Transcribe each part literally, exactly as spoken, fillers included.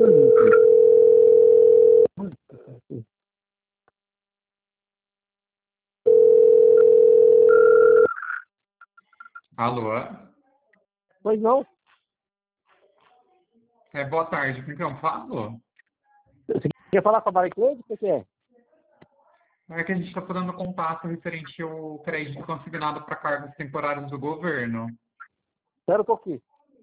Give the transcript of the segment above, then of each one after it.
Alô? Pois não? É, boa tarde, com quem eu falo? Você quer falar com a Marie Cleide? O que que é? É que a gente está fazendo contato referente ao crédito consignado para cargos temporários do governo. Espera um pouquinho.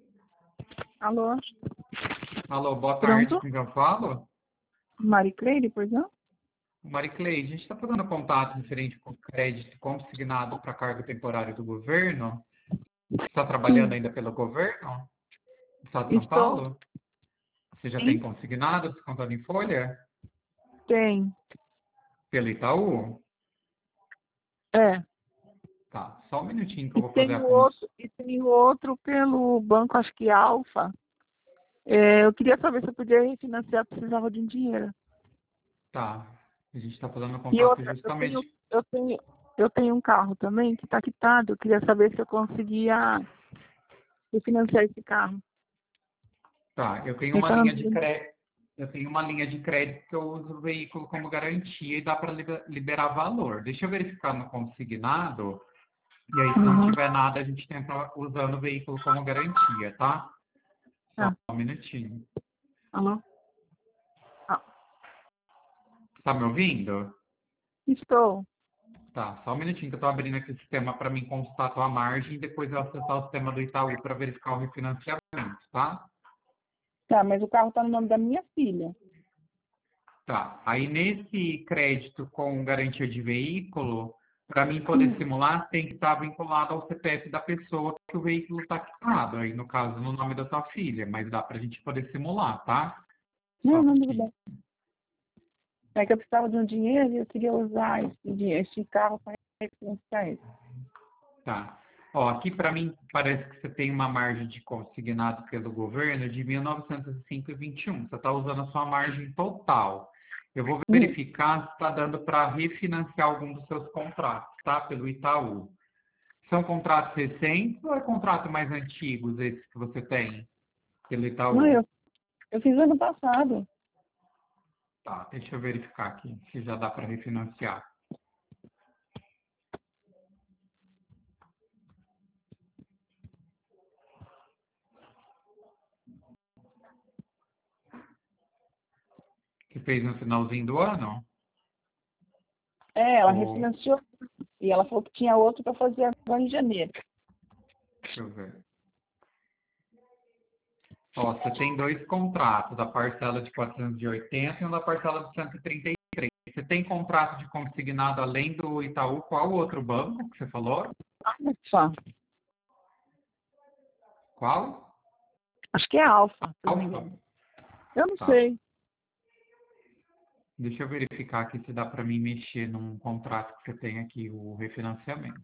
Alô? Alô, boa tarde, Pronto? com quem eu falo? Marie Cleide, pois não? Maricleide, a gente está fazendo contato referente ao crédito consignado para cargo temporário do governo. Você está trabalhando Sim. ainda pelo governo do Estado de São Estou. Paulo? Você já tem Sim. consignado, descontado em folha? Tem. Pelo Itaú? É. Tá, só um minutinho que eu E vou fazer tem a o conta. outro, e tem o outro pelo banco, acho que Alfa. É, eu queria saber se eu podia refinanciar, precisava de um dinheiro. Tá, a gente está fazendo E contato outra, eu tenho, justamente. eu tenho, eu tenho um carro também que está quitado. Eu queria saber se eu conseguia refinanciar esse carro. Tá, eu tenho Ele uma tá linha de no- crédito. Eu tenho uma linha de crédito que eu uso o veículo como garantia e dá para liberar valor. Deixa eu verificar no consignado. E aí, se não Uhum. tiver nada, a gente tenta usando o veículo como garantia, tá? Só Tá. um minutinho. Alô? Ah, Tá me ouvindo? estou. Tá, só um minutinho que eu tô abrindo aqui o sistema para mim consultar a tua margem e depois eu acessar o sistema do Itaú para verificar o refinanciamento, tá? Tá, mas o carro está no nome da minha filha. Tá. Aí nesse crédito com garantia de veículo, para mim poder Hum. simular, tem que estar vinculado ao C P F da pessoa que o veículo está quitado. Aí, no caso, no nome da tua filha, mas dá para a gente poder simular, tá? Só Não, um não, tudo pouquinho. bem. É que eu precisava de um dinheiro e eu queria usar esse, dinheiro, esse carro para refinanciar ele. Tá. Ó, aqui para mim parece que você tem uma margem de consignado pelo governo de mil novecentos e cinco vírgula vinte e um. Você está usando a sua margem total. Eu vou Hum. verificar se está dando para refinanciar algum dos seus contratos, tá? Pelo Itaú. São contratos recentes ou é contrato mais antigos esses que você tem pelo Não, Itaú? eu, eu fiz ano passado. Tá, deixa eu verificar aqui se já dá para refinanciar. Que fez no finalzinho do ano? É, ela Ou, refinanciou e ela falou que tinha outro para fazer agora em janeiro. deixa eu ver. Ó, você tem dois contratos, a parcela de quatrocentos e oitenta e um da parcela de cento e trinta e três. Você tem contrato de consignado além do Itaú? Qual outro banco que você falou? Alfa. Qual? Acho que é Alfa, se eu não me Alfa. engano. Eu não Tá. sei. Deixa eu verificar aqui se dá para mim mexer num contrato que você tem aqui, o refinanciamento.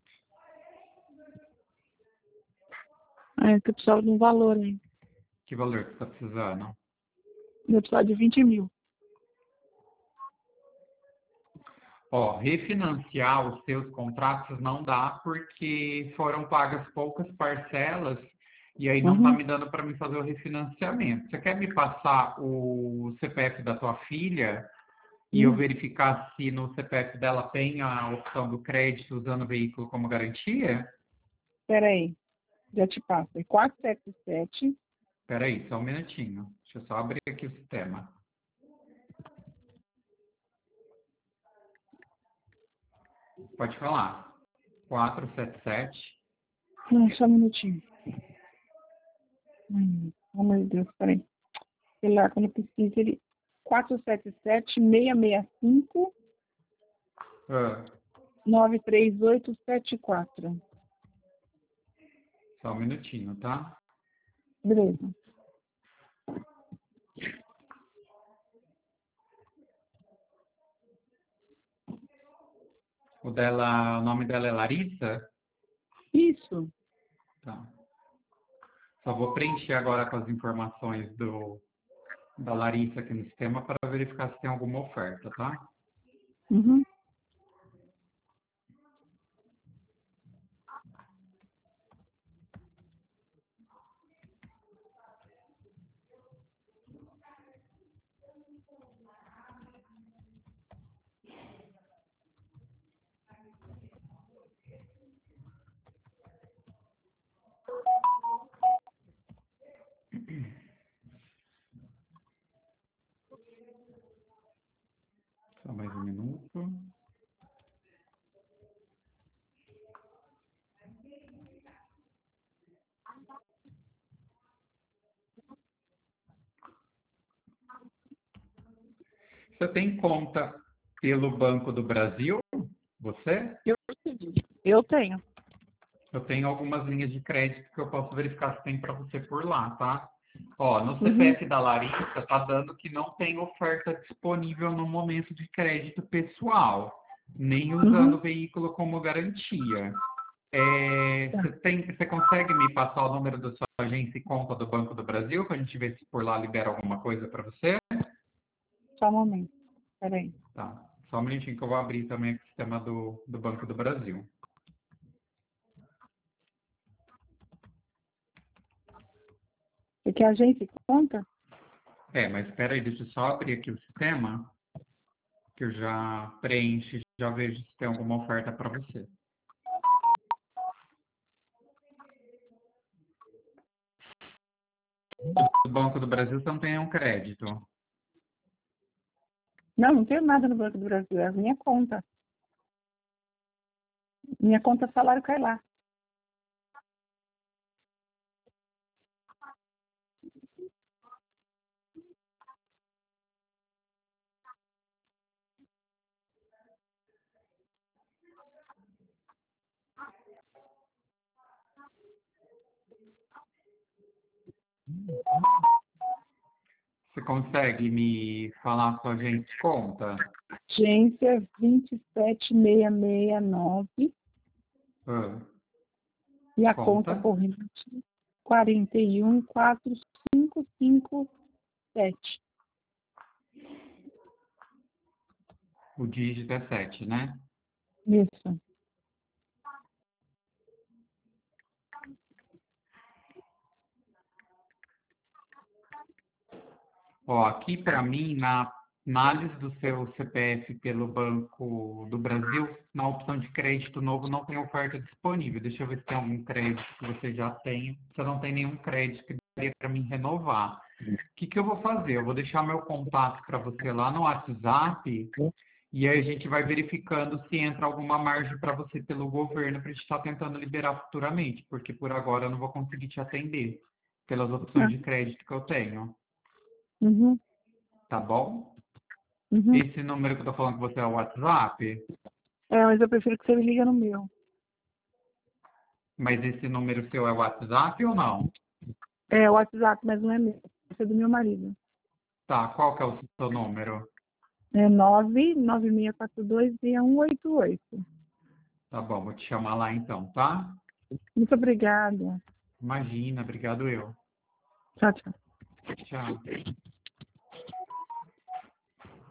É que eu precisava de um valor aí. Que valor que você está precisando? Eu precisava de vinte mil. Ó, refinanciar os seus contratos não dá porque foram pagas poucas parcelas e aí não está Uhum. me dando para mim fazer o refinanciamento. Você quer me passar o C P F da tua filha e eu Hum. verificar se no C P F dela tem a opção do crédito usando o veículo como garantia? Espera aí. Já te passo. É quatro sete sete. Espera aí, só um minutinho. Deixa eu só abrir aqui o sistema. Pode falar. quatro sete sete. Não, só um minutinho. Hum. Oh, meu Deus, peraí. Sei lá, quando eu pesquiso ele... quatro sete sete, seis seis cinco, Ah, nove três oito sete quatro. só um minutinho, tá? Beleza. O dela, o nome dela é Larissa? Isso. Tá. Só vou preencher agora com as informações do, da Larissa aqui no sistema para verificar se tem alguma oferta, tá? Uhum. Só mais um minuto. Você tem conta pelo Banco do Brasil? Você? Eu, eu tenho. Eu tenho algumas linhas de crédito que eu posso verificar se tem para você por lá, tá? Ó, no Uhum. C P F da Larissa tá dando que não tem oferta disponível no momento de crédito pessoal, nem usando Uhum. o veículo como garantia. É, você, tem, você consegue me passar o número da sua agência e conta do Banco do Brasil para a gente ver se por lá libera alguma coisa para você? Só um momento. Peraí. Tá. Só um minutinho que eu vou abrir também o sistema do, do Banco do Brasil. Você quer agência e conta? É, mas espera aí, deixa eu só abrir aqui o sistema, que eu já preencho, e já vejo se tem alguma oferta para você. Do Banco do Brasil você não tem nenhum crédito. Não, não tenho nada no Banco do Brasil. É a minha conta. Minha conta salário cai lá. Você consegue me falar a sua agência de conta? Agência vinte e sete mil seiscentos e sessenta e nove Ah, e a conta? conta corrente quarenta e um quatro cinco cinco sete. O dígito é sete, né? Isso. Ó, aqui para mim, na análise do seu C P F pelo Banco do Brasil, na opção de crédito novo não tem oferta disponível. Deixa eu ver se tem algum crédito que você já tem. Você não tem nenhum crédito que daria para mim renovar. O que, que eu vou fazer? Eu vou deixar meu contato para você lá no WhatsApp e aí a gente vai verificando se entra alguma margem para você pelo governo para a gente estar tentando liberar futuramente, porque por agora eu não vou conseguir te atender pelas opções Ah, de crédito que eu tenho. uhum, Tá bom? uhum. Esse número que eu tô falando com você é o WhatsApp, É, mas eu prefiro que você me liga no meu. mas esse número seu é o WhatsApp ou não? É o WhatsApp, mas não é meu. É do meu marido. Tá, qual que é o seu número? É nove nove seis quatro dois seis um oito oito. Tá bom, vou te chamar lá então, tá? Muito obrigada. Imagina, obrigado eu. Tchau, tchau. Tchau.